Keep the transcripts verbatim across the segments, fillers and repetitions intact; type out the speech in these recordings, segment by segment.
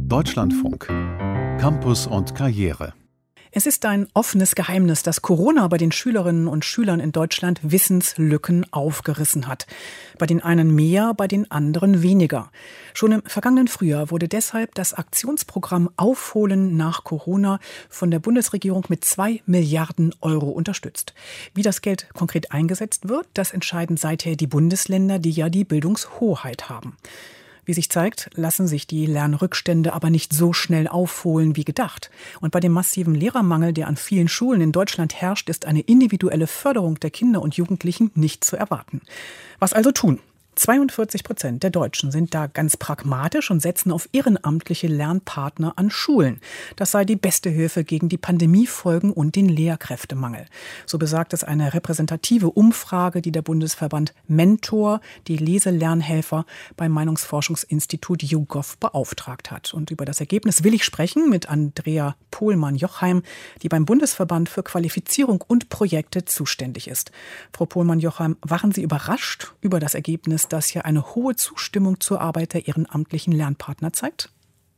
Deutschlandfunk. Campus und Karriere. Es ist ein offenes Geheimnis, dass Corona bei den Schülerinnen und Schülern in Deutschland Wissenslücken aufgerissen hat. Bei den einen mehr, bei den anderen weniger. Schon im vergangenen Frühjahr wurde deshalb das Aktionsprogramm Aufholen nach Corona von der Bundesregierung mit zwei Milliarden Euro unterstützt. Wie das Geld konkret eingesetzt wird, das entscheiden seither die Bundesländer, die ja die Bildungshoheit haben. Wie sich zeigt, lassen sich die Lernrückstände aber nicht so schnell aufholen wie gedacht. Und bei dem massiven Lehrermangel, der an vielen Schulen in Deutschland herrscht, ist eine individuelle Förderung der Kinder und Jugendlichen nicht zu erwarten. Was also tun? zweiundvierzig Prozent der Deutschen sind da ganz pragmatisch und setzen auf ehrenamtliche Lernpartner an Schulen. Das sei die beste Hilfe gegen die Pandemiefolgen und den Lehrkräftemangel. So besagt es eine repräsentative Umfrage, die der Bundesverband Mentor, die Leselernhelfer beim Meinungsforschungsinstitut YouGov beauftragt hat. Und über das Ergebnis will ich sprechen mit Andrea Pohlmann-Jochheim, die beim Bundesverband für Qualifizierung und Projekte zuständig ist. Frau Pohlmann-Jochheim, waren Sie überrascht über das Ergebnis, das hier eine hohe Zustimmung zur Arbeit der ehrenamtlichen Lernpartner zeigt?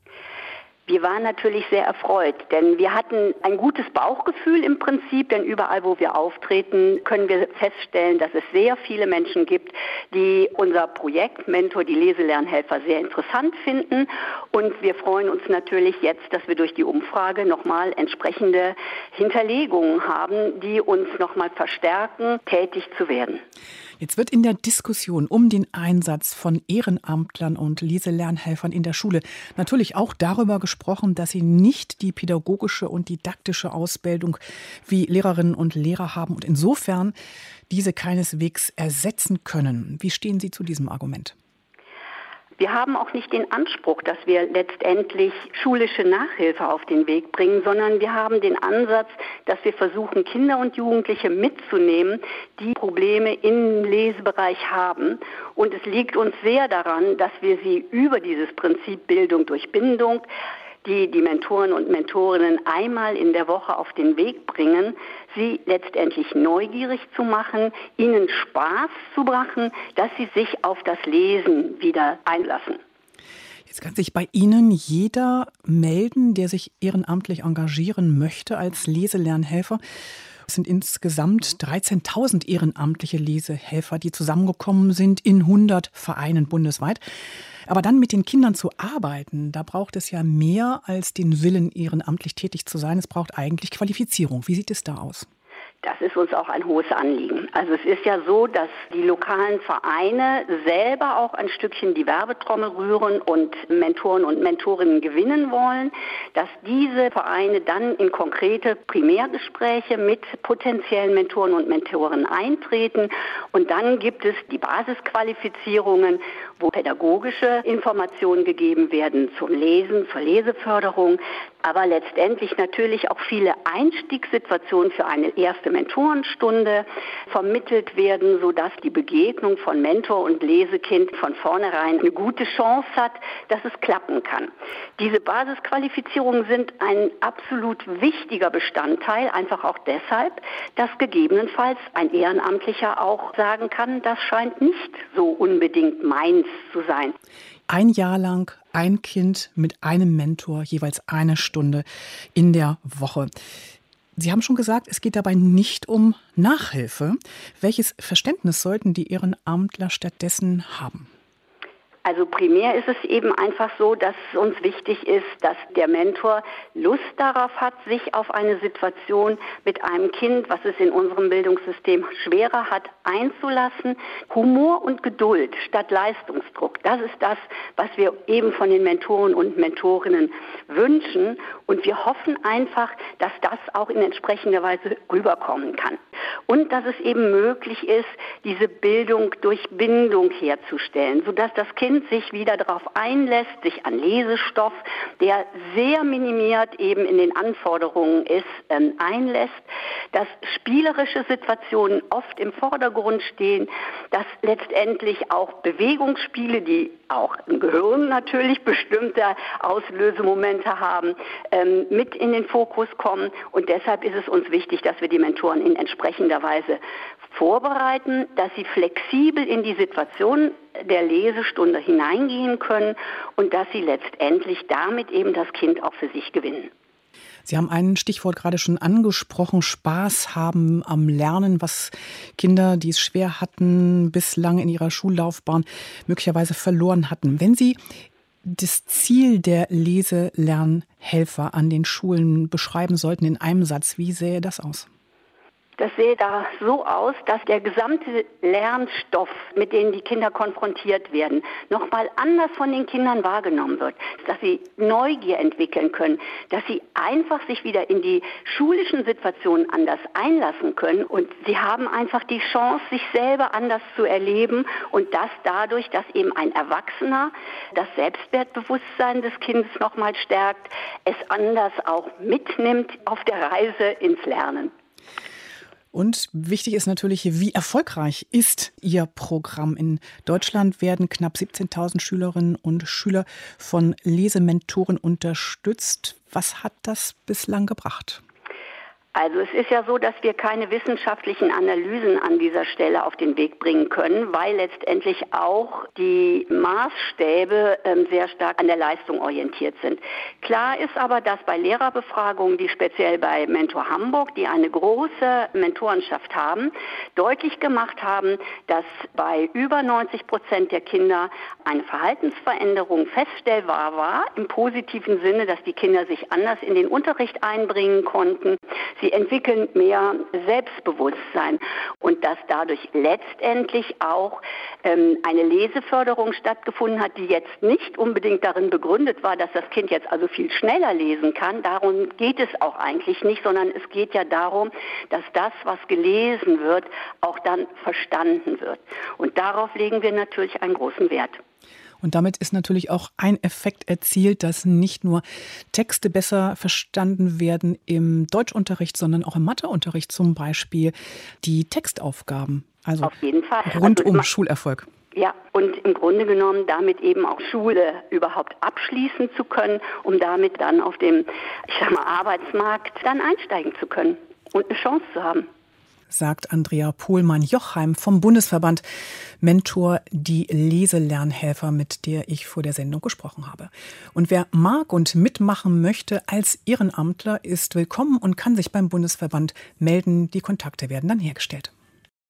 Wir waren natürlich sehr erfreut, denn wir hatten ein gutes Bauchgefühl im Prinzip, denn überall, wo wir auftreten, können wir feststellen, dass es sehr viele Menschen gibt, die unser Projekt Mentor, die Leselernhelfer, sehr interessant finden. Und wir freuen uns natürlich jetzt, dass wir durch die Umfrage nochmal entsprechende Hinterlegungen haben, die uns nochmal verstärken, tätig zu werden. Jetzt wird in der Diskussion um den Einsatz von Ehrenamtlern und Leselernhelfern in der Schule natürlich auch darüber gesprochen, dass sie nicht die pädagogische und didaktische Ausbildung wie Lehrerinnen und Lehrer haben und insofern diese keineswegs ersetzen können. Wie stehen Sie zu diesem Argument? Wir haben auch nicht den Anspruch, dass wir letztendlich schulische Nachhilfe auf den Weg bringen, sondern wir haben den Ansatz, dass wir versuchen, Kinder und Jugendliche mitzunehmen, die Probleme im Lesebereich haben. Und es liegt uns sehr daran, dass wir sie über dieses Prinzip Bildung durch Bindung, die die Mentoren und Mentorinnen einmal in der Woche auf den Weg bringen, sie letztendlich neugierig zu machen, ihnen Spaß zu machen, dass sie sich auf das Lesen wieder einlassen. Jetzt kann sich bei Ihnen jeder melden, der sich ehrenamtlich engagieren möchte als Leselernhelfer. Es sind insgesamt dreizehntausend ehrenamtliche Lesehelfer, die zusammengekommen sind in hundert Vereinen bundesweit. Aber dann mit den Kindern zu arbeiten, da braucht es ja mehr als den Willen, ehrenamtlich tätig zu sein. Es braucht eigentlich Qualifizierung. Wie sieht es da aus? Das ist uns auch ein hohes Anliegen. Also es ist ja so, dass die lokalen Vereine selber auch ein Stückchen die Werbetrommel rühren und Mentoren und Mentorinnen gewinnen wollen, dass diese Vereine dann in konkrete Primärgespräche mit potenziellen Mentoren und Mentorinnen eintreten. Und dann gibt es die Basisqualifizierungen, wo pädagogische Informationen gegeben werden zum Lesen, zur Leseförderung, aber letztendlich natürlich auch viele Einstiegssituationen für eine erste Mentorenstunde vermittelt werden, sodass die Begegnung von Mentor und Lesekind von vornherein eine gute Chance hat, dass es klappen kann. Diese Basisqualifizierungen sind ein absolut wichtiger Bestandteil, einfach auch deshalb, dass gegebenenfalls ein Ehrenamtlicher auch sagen kann, das scheint nicht so unbedingt meins zu sein. Ein Jahr lang ein Kind mit einem Mentor, jeweils eine Stunde in der Woche. Sie haben schon gesagt, es geht dabei nicht um Nachhilfe. Welches Verständnis sollten die Ehrenamtler stattdessen haben? Also primär ist es eben einfach so, dass es uns wichtig ist, dass der Mentor Lust darauf hat, sich auf eine Situation mit einem Kind, was es in unserem Bildungssystem schwerer hat, einzulassen. Humor und Geduld statt Leistungsdruck, das ist das, was wir eben von den Mentoren und Mentorinnen wünschen. Und wir hoffen einfach, dass das auch in entsprechender Weise rüberkommen kann. Und dass es eben möglich ist, diese Bildung durch Bindung herzustellen, sodass das Kind sich wieder darauf einlässt, sich an Lesestoff, der sehr minimiert eben in den Anforderungen ist, ähm, einlässt, dass spielerische Situationen oft im Vordergrund stehen, dass letztendlich auch Bewegungsspiele, die auch im Gehirn natürlich bestimmte Auslösemomente haben, ähm, mit in den Fokus kommen. Und deshalb ist es uns wichtig, dass wir die Mentoren in entsprechender Weise vorbereiten, dass sie flexibel in die Situation der Lesestunde hineingehen können und dass sie letztendlich damit eben das Kind auch für sich gewinnen. Sie haben ein Stichwort gerade schon angesprochen, Spaß haben am Lernen, was Kinder, die es schwer hatten, bislang in ihrer Schullaufbahn möglicherweise verloren hatten. Wenn Sie das Ziel der Leselernhelfer an den Schulen beschreiben sollten in einem Satz, wie sähe das aus? Das sähe da so aus, dass der gesamte Lernstoff, mit dem die Kinder konfrontiert werden, nochmal anders von den Kindern wahrgenommen wird. Dass sie Neugier entwickeln können, dass sie einfach sich wieder in die schulischen Situationen anders einlassen können. Und sie haben einfach die Chance, sich selber anders zu erleben. Und das dadurch, dass eben ein Erwachsener das Selbstwertbewusstsein des Kindes nochmal stärkt, es anders auch mitnimmt auf der Reise ins Lernen. Und wichtig ist natürlich, wie erfolgreich ist Ihr Programm? In Deutschland werden knapp siebzehntausend Schülerinnen und Schüler von Lesementoren unterstützt. Was hat das bislang gebracht? Also es ist ja so, dass wir keine wissenschaftlichen Analysen an dieser Stelle auf den Weg bringen können, weil letztendlich auch die Maßstäbe ähm, sehr stark an der Leistung orientiert sind. Klar ist aber, dass bei Lehrerbefragungen, die speziell bei Mentor Hamburg, die eine große Mentorenschaft haben, deutlich gemacht haben, dass bei über neunzig Prozent der Kinder eine Verhaltensveränderung feststellbar war, im positiven Sinne, dass die Kinder sich anders in den Unterricht einbringen konnten. Sie entwickeln mehr Selbstbewusstsein und dass dadurch letztendlich auch ähm, eine Leseförderung stattgefunden hat, die jetzt nicht unbedingt darin begründet war, dass das Kind jetzt also viel schneller lesen kann. Darum geht es auch eigentlich nicht, sondern es geht ja darum, dass das, was gelesen wird, auch dann verstanden wird. Und darauf legen wir natürlich einen großen Wert. Und damit ist natürlich auch ein Effekt erzielt, dass nicht nur Texte besser verstanden werden im Deutschunterricht, sondern auch im Matheunterricht zum Beispiel die Textaufgaben. Also auf jeden Fall. Rundum also, Schulerfolg. Ja, und im Grunde genommen damit eben auch Schule überhaupt abschließen zu können, um damit dann auf dem, ich sag mal, Arbeitsmarkt dann einsteigen zu können und eine Chance zu haben. Sagt Andrea Pohlmann-Jochheim vom Bundesverband Mentor, die Leselernhelfer, mit der ich vor der Sendung gesprochen habe. Und wer mag und mitmachen möchte als Ehrenamtler, ist willkommen und kann sich beim Bundesverband melden. Die Kontakte werden dann hergestellt.